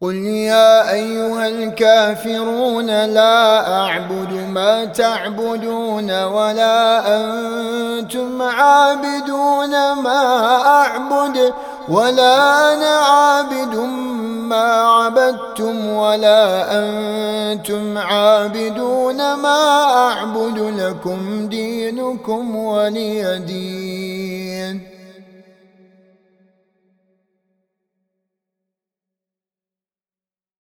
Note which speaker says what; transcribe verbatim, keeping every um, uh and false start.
Speaker 1: قل يا أيها الكافرون لا أعبد ما تعبدون ولا أنتم عابدون ما أعبد ولا أنا عابد ما عبدتم ولا أنتم عابدون ما أعبد لكم دينكم ولي دين.